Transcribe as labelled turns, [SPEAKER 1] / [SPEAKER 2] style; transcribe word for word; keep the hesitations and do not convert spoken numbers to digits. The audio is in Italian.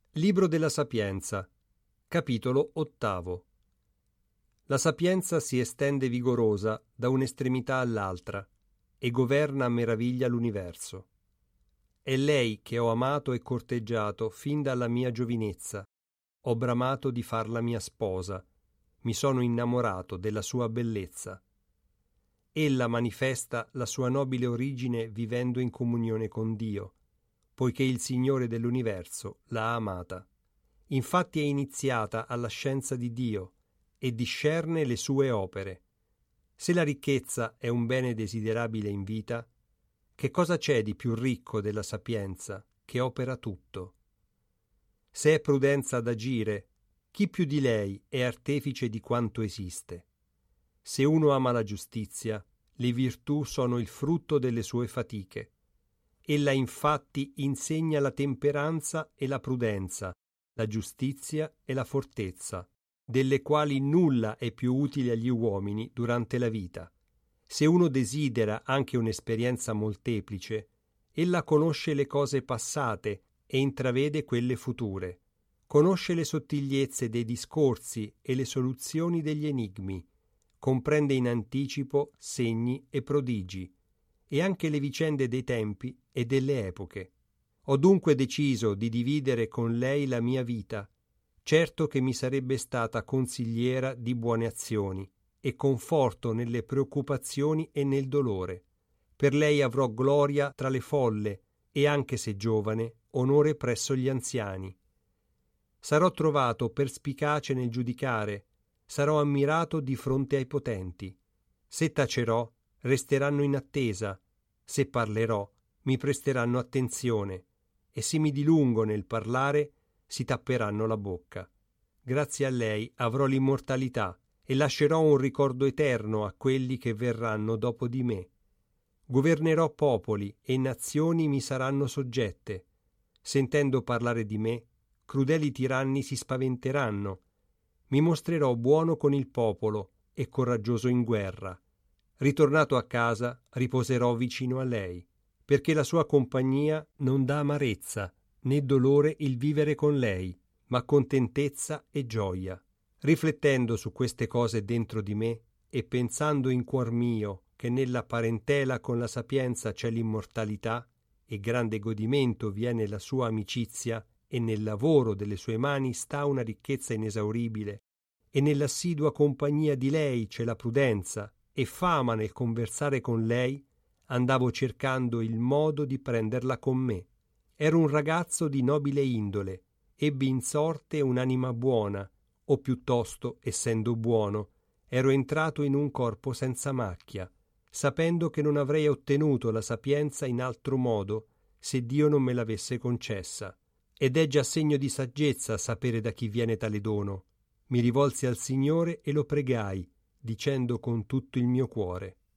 [SPEAKER 1] Libro della Sapienza, capitolo ottavo. La sapienza si estende vigorosa da un'estremità all'altra e governa a meraviglia l'universo. È lei che ho amato e corteggiato fin dalla mia giovinezza. Ho bramato di farla mia sposa, mi sono innamorato della sua bellezza. Ella manifesta la sua nobile origine vivendo in comunione con Dio, poiché il Signore dell'universo l'ha amata. Infatti è iniziata alla scienza di Dio e discerne le sue opere. Se la ricchezza è un bene desiderabile in vita, che cosa c'è di più ricco della sapienza che opera tutto? Se è prudenza ad agire, chi più di lei è artefice di quanto esiste? Se uno ama la giustizia, le virtù sono il frutto delle sue fatiche. Ella infatti insegna la temperanza e la prudenza, la giustizia e la fortezza, delle quali nulla è più utile agli uomini durante la vita. Se uno desidera anche un'esperienza molteplice, ella conosce le cose passate e intravede quelle future. Conosce le sottigliezze dei discorsi e le soluzioni degli enigmi, comprende in anticipo segni e prodigi, e anche le vicende dei tempi e delle epoche. Ho dunque deciso di dividere con lei la mia vita, certo che mi sarebbe stata consigliera di buone azioni e conforto nelle preoccupazioni e nel dolore. Per lei avrò gloria tra le folle e, anche se giovane, onore presso gli anziani. Sarò trovato perspicace nel giudicare, sarò ammirato di fronte ai potenti. Se tacerò, resteranno in attesa, se parlerò, mi presteranno attenzione, e se mi dilungo nel parlare, si tapperanno la bocca. Grazie a lei avrò l'immortalità e lascerò un ricordo eterno a quelli che verranno dopo di me. Governerò popoli e nazioni mi saranno soggette. Sentendo parlare di me, crudeli tiranni si spaventeranno. Mi mostrerò buono con il popolo e coraggioso in guerra. Ritornato a casa, riposerò vicino a lei, perché la sua compagnia non dà amarezza, né dolore il vivere con lei, ma contentezza e gioia. Riflettendo su queste cose dentro di me e pensando in cuor mio che nella parentela con la sapienza c'è l'immortalità e grande godimento viene la sua amicizia e nel lavoro delle sue mani sta una ricchezza inesauribile e nell'assidua compagnia di lei c'è la prudenza e fama nel conversare con lei, andavo cercando il modo di prenderla con me. Ero un ragazzo di nobile indole, ebbi in sorte un'anima buona, o piuttosto, essendo buono, ero entrato in un corpo senza macchia, sapendo che non avrei ottenuto la sapienza in altro modo se Dio non me l'avesse concessa. Ed è già segno di saggezza sapere da chi viene tale dono. Mi rivolsi al Signore e lo pregai, dicendo con tutto il mio cuore: